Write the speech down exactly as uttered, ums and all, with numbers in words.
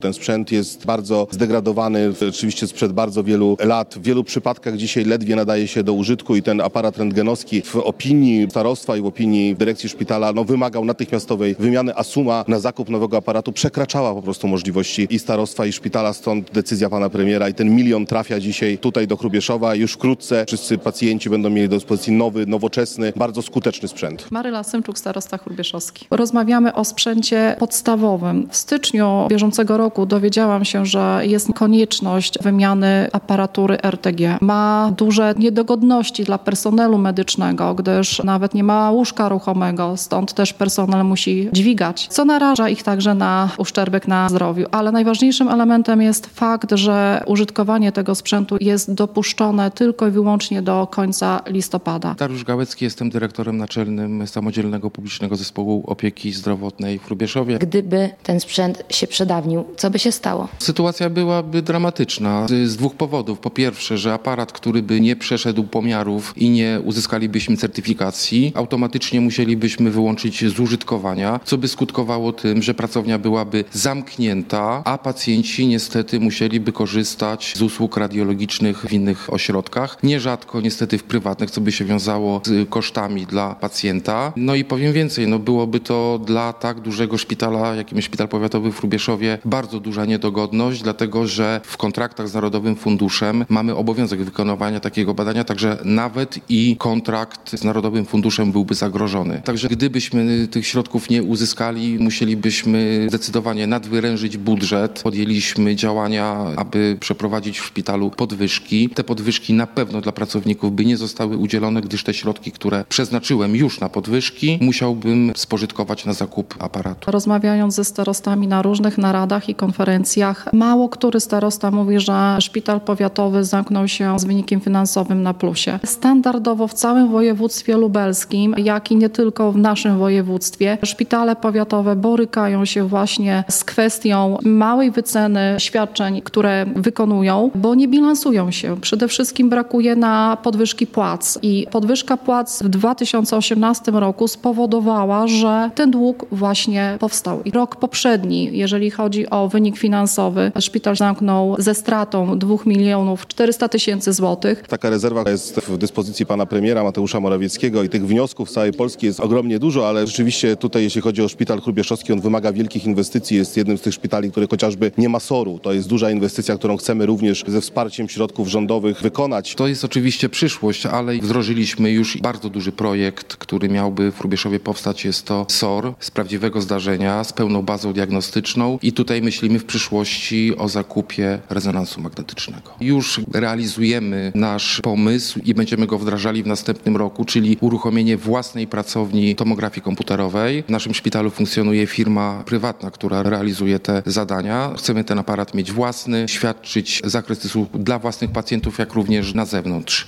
Ten sprzęt jest bardzo zdegradowany, oczywiście sprzed bardzo wielu lat. W wielu przypadkach dzisiaj ledwie nadaje się do użytku i ten aparat rentgenowski w opinii starostwa i w opinii dyrekcji szpitala no, wymagał natychmiastowej wymiany, a suma na zakup nowego aparatu przekraczała po prostu możliwości i starostwa i szpitala, stąd decyzja pana premiera i ten milion trafia dzisiaj tutaj do Hrubieszowa. Już wkrótce wszyscy pacjenci będą mieli do dyspozycji nowy, nowoczesny, bardzo skuteczny sprzęt. Maryla Symczuk, starosta hrubieszowski. Rozmawiamy o sprzęcie podstawowym. W styczniu bieżącego roku dowiedziałam się, że jest konieczność wymiany aparatury R T G. Ma duże niedogodności dla personelu medycznego, gdyż nawet nie ma łóżka ruchomego, stąd też personel musi dźwigać, co naraża ich także na uszczerbek na zdrowiu. Ale najważniejszym elementem jest fakt, że użytkowanie tego sprzętu jest dopuszczone tylko i wyłącznie do końca listopada. Dariusz Gałecki, jestem dyrektorem naczelnym Samodzielnego Publicznego Zespołu Opieki Zdrowotnej w Hrubieszowie. Gdyby ten sprzęt się przedawnił, co by się stało? Sytuacja byłaby dramatyczna z, z dwóch powodów. Po pierwsze, że aparat, który by nie przeszedł pomiarów i nie uzyskalibyśmy certyfikacji, automatycznie musielibyśmy wyłączyć z użytkowania, co by skutkowało tym, że pracownia byłaby zamknięta, a pacjenci niestety musieliby korzystać z usług radiologicznych w innych ośrodkach. Nierzadko niestety w prywatnych, co by się wiązało z kosztami dla pacjenta. No i powiem więcej, no byłoby to dla tak dużego szpitala, jakim jest Szpital Powiatowy w Hrubieszowie, bardzo duża niedogodność, dlatego że w kontraktach z Narodowym Funduszem mamy obowiązek wykonywania takiego badania, także nawet i kontrakt z Narodowym Funduszem byłby zagrożony. Także gdybyśmy tych środków nie uzyskali, musielibyśmy zdecydowanie nadwyrężyć budżet. Podjęliśmy działania, aby przeprowadzić w szpitalu podwyżki. Te podwyżki na pewno dla pracowników by nie zostały udzielone, gdyż te środki, które przeznaczyłem już na podwyżki, musiałbym spożytkować na zakup aparatu. Rozmawiając ze starostami na różnych naradach i konferencjach, mało który starosta mówi, że szpital powiatowy zamknął się z wynikiem finansowym na plusie. Standardowo w całym województwie lubelskim, jak i nie tylko w naszym województwie, szpitale powiatowe borykają się właśnie z kwestią małej wyceny świadczeń, które wykonują, bo nie bilansują się. Przede wszystkim brakuje na podwyżki płac i podwyżka płac w dwa tysiące osiemnastym roku spowodowała, że ten dług właśnie powstał. I rok poprzedni, jeżeli chodzi o wynik finansowy, szpital zamknął ze stratą dwóch milionów czterysta tysięcy złotych. Taka rezerwa jest w dyspozycji pana premiera Mateusza Morawieckiego i tych wniosków z całej Polski jest ogromnie dużo, ale rzeczywiście tutaj, jeśli chodzi o szpital hrubieszowski, on wymaga wielkich inwestycji. Jest jednym z tych szpitali, który chociażby nie ma soru. To jest duża inwestycja, którą chcemy również ze wsparciem środków rządowych wykonać. To jest oczywiście przyszłość, ale wdrożyliśmy już bardzo duży projekt, który miałby w Hrubieszowie powstać. Jest to S O R z prawdziwego zdarzenia, z pełną bazą diagnostyczną i tutaj myślimy w przyszłości o zakupie rezonansu magnetycznego. Już realizujemy nasz pomysł i będziemy go wdrażali w następnym roku, czyli uruchomienie własnej pracowni tomografii komputerowej. W naszym szpitalu funkcjonuje firma prywatna, która realizuje te zadania. Chcemy ten aparat mieć własny, świadczyć zakres usług dla własnych pacjentów, jak również na zewnątrz.